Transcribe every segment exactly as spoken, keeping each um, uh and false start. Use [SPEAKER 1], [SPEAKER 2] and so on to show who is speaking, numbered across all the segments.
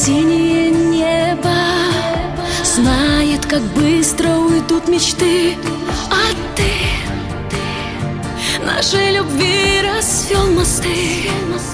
[SPEAKER 1] синее небо знает, как быстро уйдут мечты. А ты нашей любви расцвел мосты.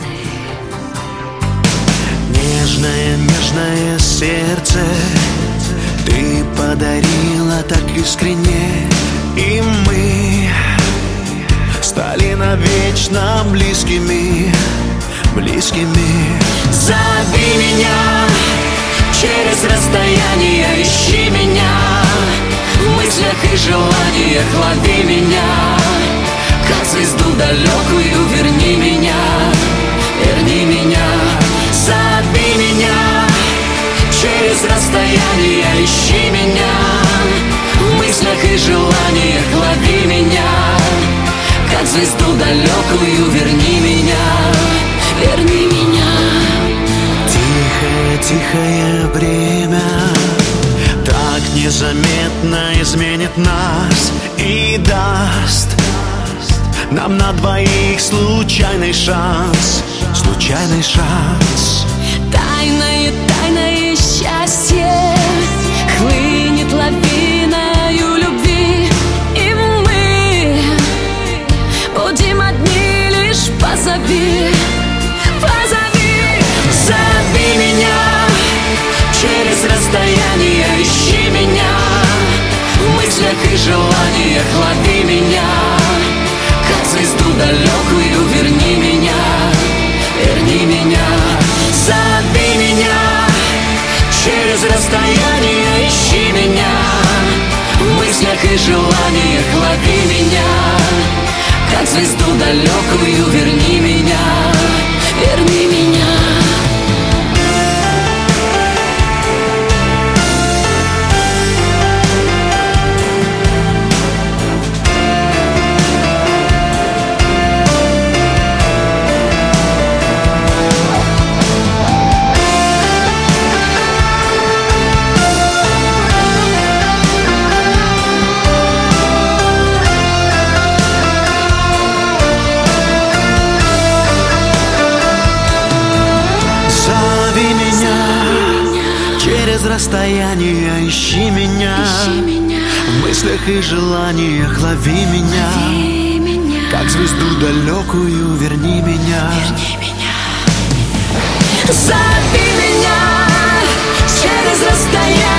[SPEAKER 2] Нежное, нежное сердце ты подарила так искренне, и мы стали навечно близкими, близкими. Зови меня через расстояние, ищи меня в мыслях и желаниях, лови меня, как звезду далекую, верни меня, верни меня. Зови меня через расстояние, ищи меня в мыслях и желаниях, лови меня, как звезду далекую, верни меня, верни меня. Тихое, тихое время так незаметно изменит нас и даст нам на двоих случайный шанс, случайный шанс.
[SPEAKER 1] Тайное, тайное счастье хлынет лавиною любви, и мы будем одни, лишь позови, позови.
[SPEAKER 2] Зови меня через расстояние, ищи меня в мыслях и желаниях, лови меня, как звезду далекую, верни меня, верни меня. Зови меня через расстояние, ищи меня в мыслях и желаниях, лови меня, как звезду далекую, верни меня, верни меня. Через расстояние ищи меня,
[SPEAKER 1] ищи меня
[SPEAKER 2] в мыслях и желаниях, лови меня,
[SPEAKER 1] лови меня,
[SPEAKER 2] как звезду далекую, верни меня,
[SPEAKER 1] верни меня.
[SPEAKER 2] зови меня через расстояние.